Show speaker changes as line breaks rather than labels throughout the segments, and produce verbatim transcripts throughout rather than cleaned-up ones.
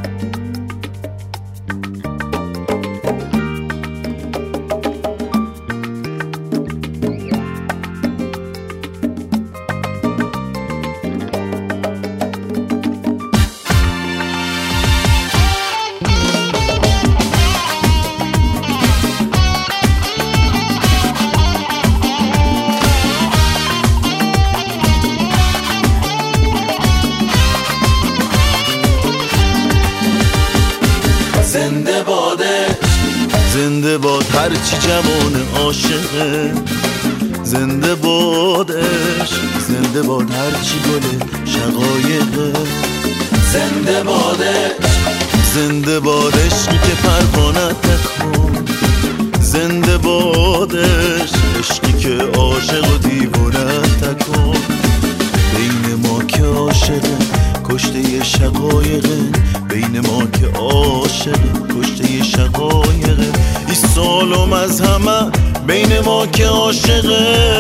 زنده بادش، زنده باد هرچی جوان عاشقه، زنده بادش، زنده باد هرچی گل شقایقه، زنده بادش، زنده بادش که پروانه تکن، زنده بادش عشقی که عاشق و دیوانه تکن، بین ما که عاشقه کشته شقایقه، بین ما که عاشق کشته شقایقه، ای سالم از همه بین ما که عاشقه.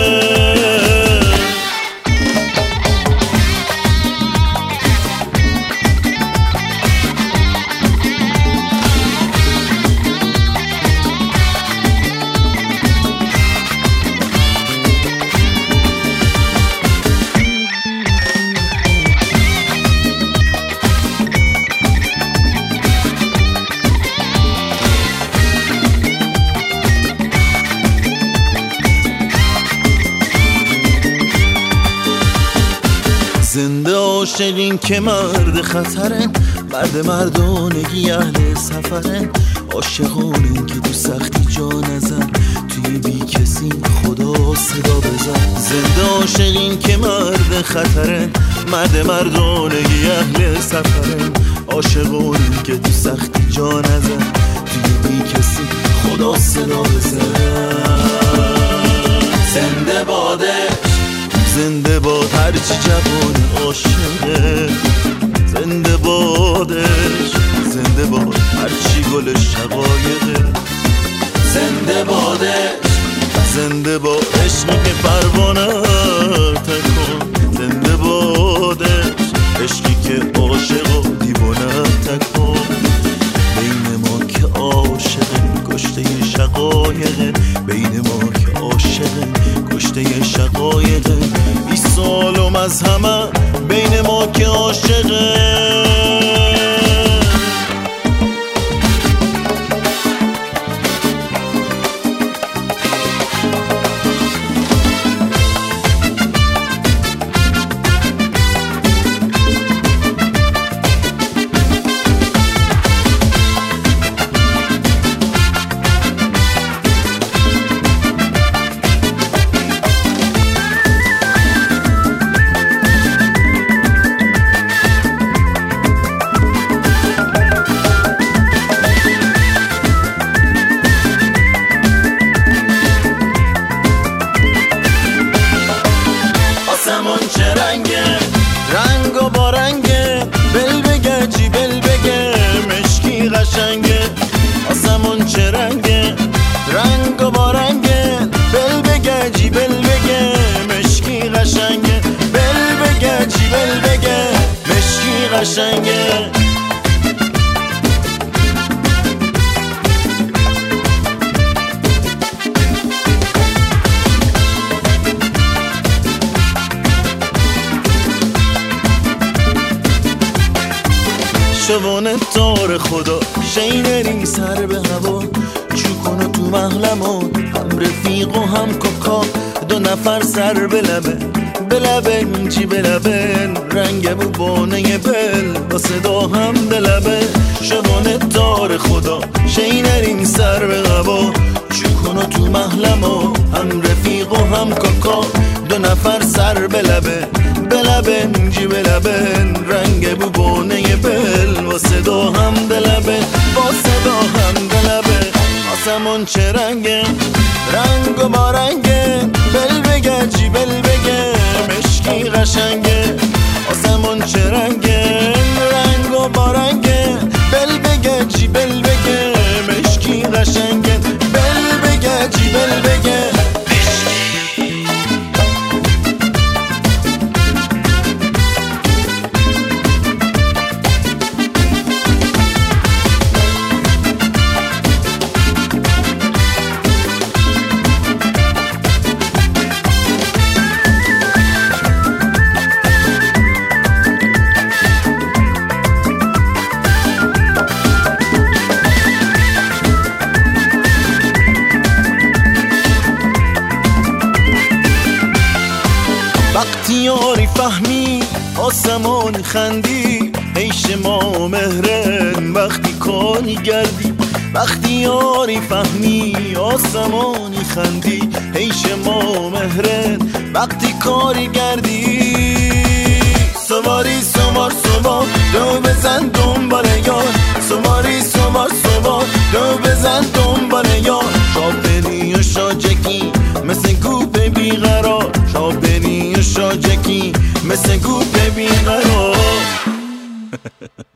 زنده عاشقین که مرد خطرن، مرد مردانگی اهل سفرن، عاشقانین که تو سختی جا نزن، توی بی کسی خدا صدا بزن. زنده عاشقین که مرد خطرن، مرد مردانگی اهل سفرن، عاشقانین که تو سختی جا نزن، توی بی کسی خدا صدا بزن. زنده بادش، زنده باد هرچی جوان عاشقه، زنده بادش، زنده باد هرچی گل شقایقه، زنده بادش، زنده باد عشقی که پروانه تکن، زنده بادش عشقی که عاشق و دیوانه تکن، بین ما که عاشقه کشته شقایقه، بین ما که عاشقه کشته شقایقه، ای سالم از همه بین ما که عاشقه. چه رنگه رنگ و با رنگه، بل بگه جی بل بگه مشکی قشنگه، آسمون چه رنگه رنگ و با رنگه، بل بگه جی بل بگه مشکی قشنگه، بل بگه جی بل بگه مشکی قشنگه. شوانه تار خدا شینرین سر به هوا، چو کنو تو محلمون هم رفیق و هم کاکا، دو نفر سر به لبه به لبه جی به لبه، رنگ بو بانه بل با صدا هم دلبه. شوانه تار خدا شینرین سر به هوا، چو کنو تو محلمون هم رفیق و هم کاکا، دو نفر سر به لبه به لبه جی به لبه، رنگ بو بانه بل با صدا هم دلبه، با صدا هم دلبه. آسمون چه رنگه رنگ و با رنگه، بل بگه جی بل بگه مشکی قشنگه، آسمون چه رنگه رنگ و با رنگه، بل بگه جی بل بگه مشکی قشنگه، بل بگه جی بل بگه. آسمانی خندی عیش ما مهرن وقتی کاری گردی وقتی یاری فهمی آسمانی خندی عیش ما مهرن وقتی کاری گردی سواری سوار سوار دو بزن دنبال یار سواری سوار سوار دو بزن دنبال یار شاپنی و شاجکی مثل گوپ بیقرار شاپنی و شاجکی مثل گوپ بیقرار